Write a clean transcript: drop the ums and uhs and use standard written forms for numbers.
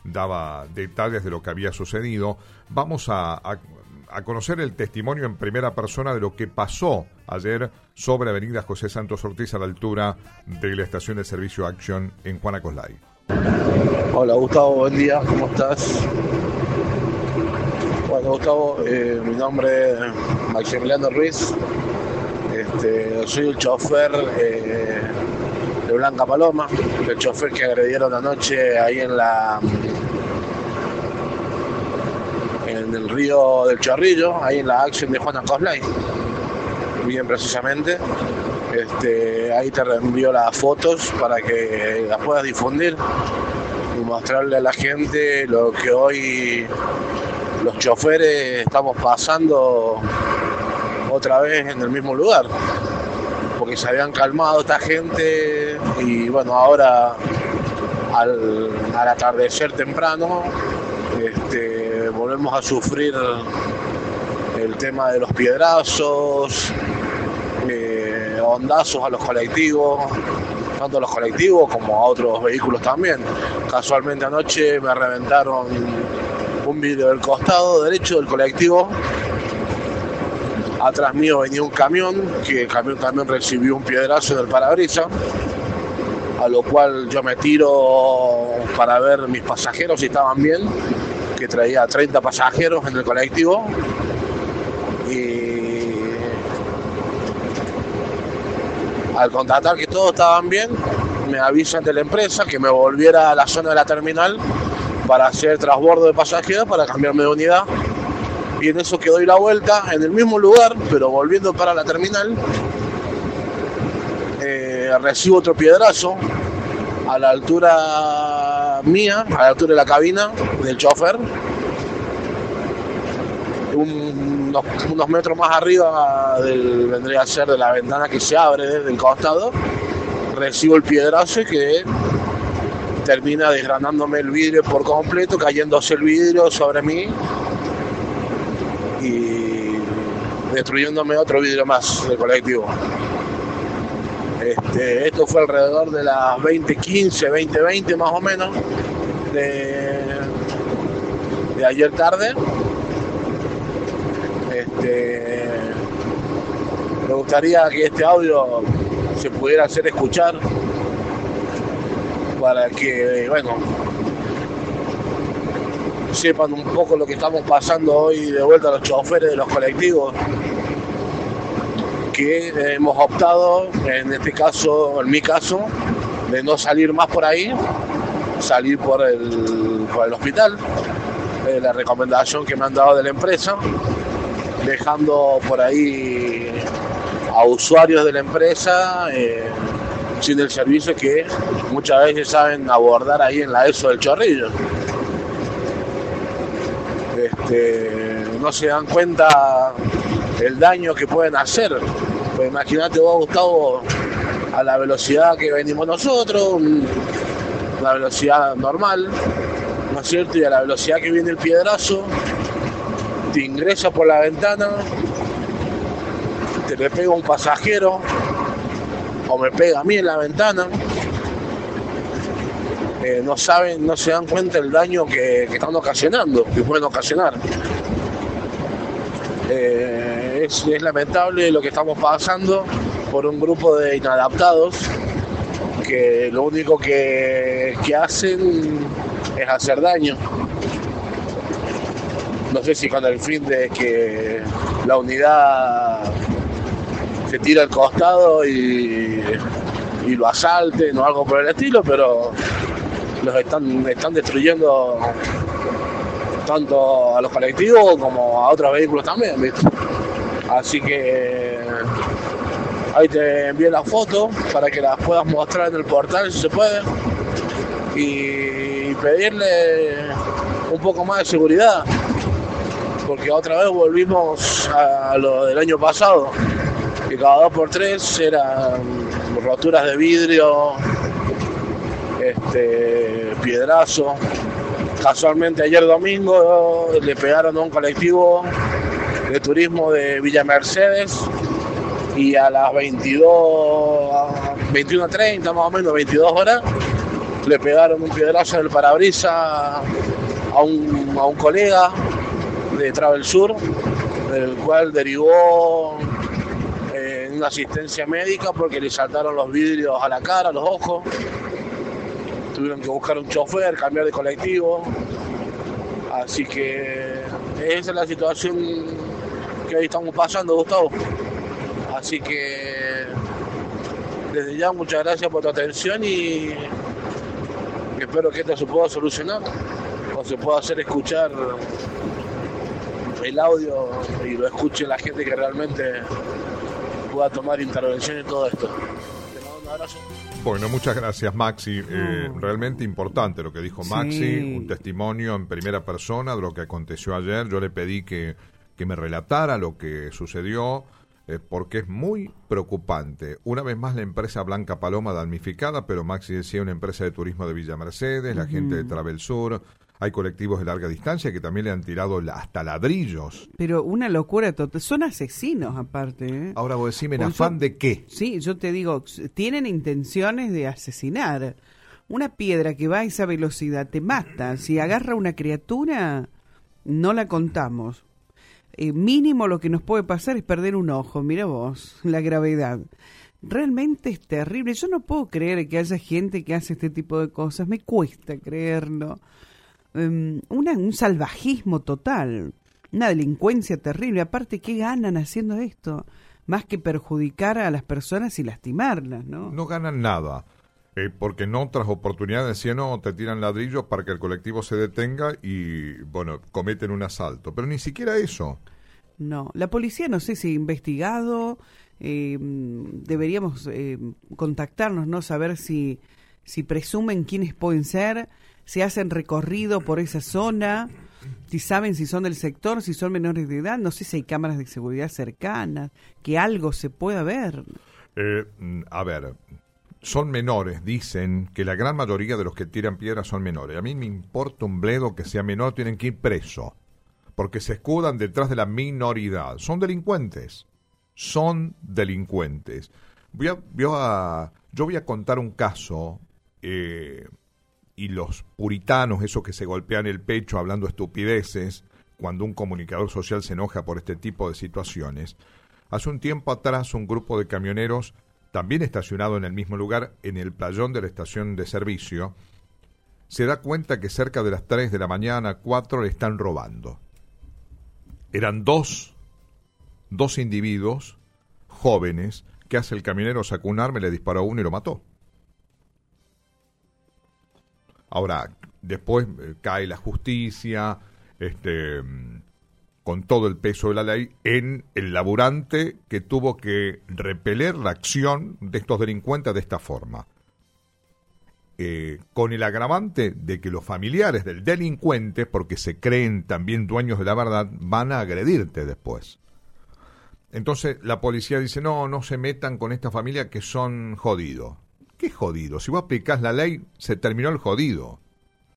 daba detalles de lo que había sucedido. Vamos a conocer el testimonio en primera persona de lo que pasó ayer sobre Avenida José Santos Ortiz a la altura de la estación de servicio Action en Juan Acoslay. Hola Gustavo, buen día, ¿cómo estás? Bueno Gustavo, mi nombre es Maximiliano Ruiz, soy el chofer de Blanca Paloma, el chofer que agredieron anoche ahí en el río del Chorrillo, ahí en la Action de Juan Acoslay, bien precisamente. Ahí te reenvío las fotos para que las puedas difundir y mostrarle a la gente lo que hoy los choferes estamos pasando otra vez en el mismo lugar, porque se habían calmado esta gente y bueno, ahora al atardecer temprano volvemos a sufrir el tema de los piedrazos, hondazos a los colectivos, tanto a los colectivos como a otros vehículos también. Casualmente anoche me reventaron un vidrio del costado derecho del colectivo. Atrás mío venía un camión, que el camión también recibió un piedrazo en el parabrisas, a lo cual yo me tiro para ver mis pasajeros si estaban bien, que traía 30 pasajeros en el colectivo. Y al constatar que todos estaban bien, me avisan de la empresa que me volviera a la zona de la terminal para hacer transbordo de pasajeros, para cambiarme de unidad. Y en eso que doy la vuelta, en el mismo lugar, pero volviendo para la terminal, recibo otro piedrazo a la altura mía, a la altura de la cabina del chofer, unos metros más arriba vendría a ser de la ventana que se abre desde el costado. Recibo el piedrazo que termina desgranándome el vidrio por completo, cayéndose el vidrio sobre mí y destruyéndome otro vidrio más del colectivo. Esto fue alrededor de las 20:15, 20:20 más o menos de ayer tarde. Me gustaría que este audio se pudiera hacer escuchar para que, bueno, sepan un poco lo que estamos pasando hoy de vuelta a los choferes de los colectivos, que hemos optado, en este caso, en mi caso, de no salir más por ahí, salir por el hospital, la recomendación que me han dado de la empresa, dejando por ahí a usuarios de la empresa sin el servicio que muchas veces saben abordar ahí en la ESO del Chorrillo. No se dan cuenta el daño que pueden hacer. Pues imagínate vos, Gustavo, a la velocidad que venimos nosotros, una velocidad normal, ¿no es cierto? Y a la velocidad que viene el piedrazo, te ingresa por la ventana, te le pega un pasajero, o me pega a mí en la ventana. No se dan cuenta el daño que están ocasionando, que pueden ocasionar. Es lamentable lo que estamos pasando por un grupo de inadaptados que lo único que hacen es hacer daño. No sé si con el fin de que la unidad se tire al costado y lo asalten o algo por el estilo, pero los están destruyendo tanto a los colectivos como a otros vehículos también, ¿viste? Así que ahí te envié las fotos para que las puedas mostrar en el portal si se puede y pedirle un poco más de seguridad, porque otra vez volvimos a lo del año pasado, que cada 2x3 eran roturas de vidrio, piedrazo. Casualmente ayer domingo le pegaron a un colectivo de turismo de Villa Mercedes y a las 21:30 más o menos, 22 horas, le pegaron un piedrazo en el parabrisas a un colega de Travel Sur, del cual derivó en una asistencia médica porque le saltaron los vidrios a la cara, a los ojos. Tuvieron que buscar un chofer, cambiar de colectivo. Así que esa es la situación que hoy estamos pasando, Gustavo. Así que desde ya muchas gracias por tu atención y espero que esto se pueda solucionar o se pueda hacer escuchar el audio y lo escuche la gente que realmente pueda tomar intervención en todo esto. Te mando un abrazo. Bueno, muchas gracias, Maxi. Realmente importante lo que dijo Maxi, Sí. Un testimonio en primera persona de lo que aconteció ayer. Yo le pedí que me relatara lo que sucedió, porque es muy preocupante. Una vez más la empresa Blanca Paloma damnificada, pero Maxi decía una empresa de turismo de Villa Mercedes, la gente de Travel Sur. Hay colectivos de larga distancia que también le han tirado hasta ladrillos. Pero una locura total. Son asesinos, aparte, ¿eh? Ahora vos decime, ¿en Pues afán de qué? Sí, yo te digo, tienen intenciones de asesinar. Una piedra que va a esa velocidad te mata. Si agarra una criatura, no la contamos. Mínimo lo que nos puede pasar es perder un ojo. Mira vos, la gravedad. Realmente es terrible. Yo no puedo creer que haya gente que hace este tipo de cosas. Me cuesta creerlo. Un salvajismo total. Una delincuencia terrible. Aparte, ¿qué ganan haciendo esto? Más que perjudicar a las personas y lastimarlas, ¿no? No ganan nada, porque en otras oportunidades decían, no, te tiran ladrillos para que el colectivo se detenga y, bueno, cometen un asalto. Pero ni siquiera eso. No, la policía no sé si ha investigado, deberíamos contactarnos, ¿no? Saber si presumen quiénes pueden ser, si hacen recorrido por esa zona, si saben si son del sector, si son menores de edad, no sé si hay cámaras de seguridad cercanas, que algo se pueda ver. A ver, son menores, dicen que la gran mayoría de los que tiran piedras son menores. A mí me importa un bledo que sea menor, tienen que ir preso, porque se escudan detrás de la minoridad. Son delincuentes, son delincuentes. Yo voy a contar un caso, y los puritanos, esos que se golpean el pecho hablando estupideces, cuando un comunicador social se enoja por este tipo de situaciones. Hace un tiempo atrás, un grupo de camioneros, también estacionado en el mismo lugar, en el playón de la estación de servicio, se da cuenta que cerca de las 3 de la mañana, 4, le están robando. Eran dos individuos jóvenes. ¿Qué hace el camionero? Sacó un arma, le disparó a uno y lo mató. Ahora, después cae la justicia, con todo el peso de la ley, en el laburante que tuvo que repeler la acción de estos delincuentes de esta forma. Con el agravante de que los familiares del delincuente, porque se creen también dueños de la verdad, van a agredirte después. Entonces la policía dice, no se metan con esta familia que son jodidos. ¿Qué jodido? Si vos aplicás la ley, se terminó el jodido.